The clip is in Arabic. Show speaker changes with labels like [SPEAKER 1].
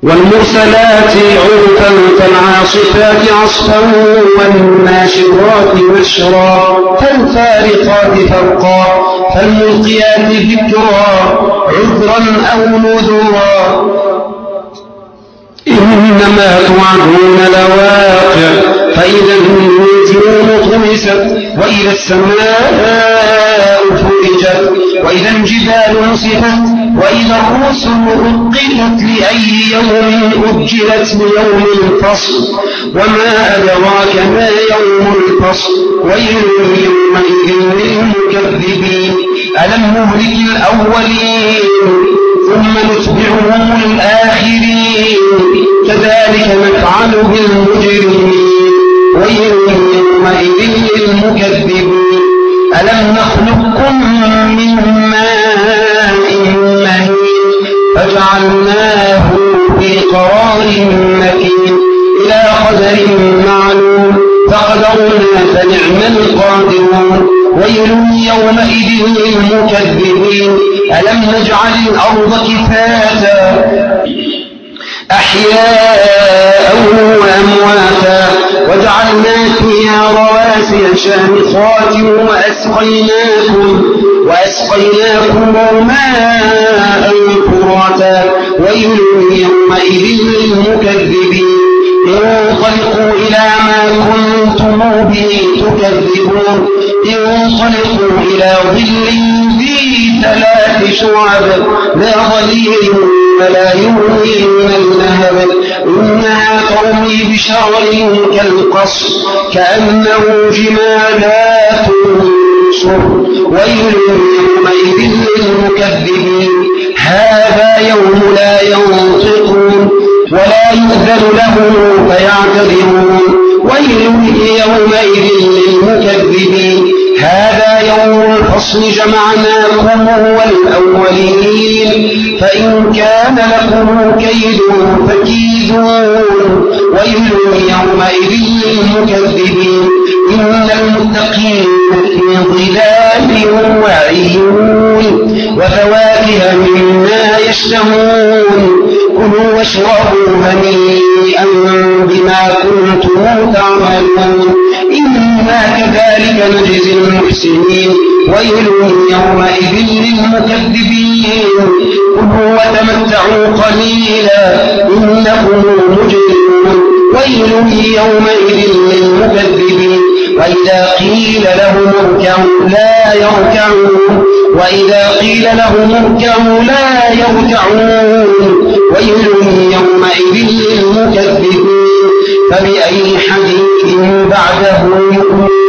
[SPEAKER 1] والمرسلات عرفا فالعاصفات عصفا والناشرات نشرا فالفارقات فرقا فالملقيات ذكرا عذرا أو نذرا إنما توعدون لواقع فإذا النجوم طمست وإذا السماء فرجت وإذا الجبال نصفت وإذا الرسل أقلت لأي يوم أجلت ليوم الفصل وما أدراك ما يوم الفصل ويل يومئذ للمكذبين ألم نهلك الأولين ثم نتبعهم الآخرين كذلك نفعل بالمجرمين ويل يومئذ للمكذبين ألم نخلقكم من ماء مهين فجعلناه في قرار مكين إلى قدر معلوم فقدرنا فنعم القادرون ويل يومئذ للمكذبين ألم نجعل الأرض كفاتا أحياء وأمواتا وجعلنا فيها رواسي شامخات وأسقيناكم ماء فراتا ويل يومئذ للمكذبين انطلقوا إلى ما كنتم به تكذبون انطلقوا إلى ظل ذي 3 شعب لا ظليل ولا يغني من اللهب إنها ترمي بشرر كالقصر كأنه جمالات صفر ويل يومئذ للمكذبين هذا يوم لا ينطقون ولا يؤذن لهم فيعتذرون ويل يومئذ للمكذبين هذا يوم الفصل جمعناكم والأولين فإن كان لكم كيد فكيدون ويل يومئذ للمكذبين إن المتقين في ظلال وعيون وفواكه مما يشتهون كلوا واشربوا هنيئا بما كنتم تعملون إنا كذلك نجزي المحسنين ويل يومئذ للمكذبين كلوا وتمتعوا قليلا إنكم مجرمون ويل يومئذ للمكذبين وإذا قيل لهم اركعوا لا يركعون وإذا قيل لهم اركعوا لا يركعون ويل يومئذ للمكذبين فبأي حديث بعده يؤمنون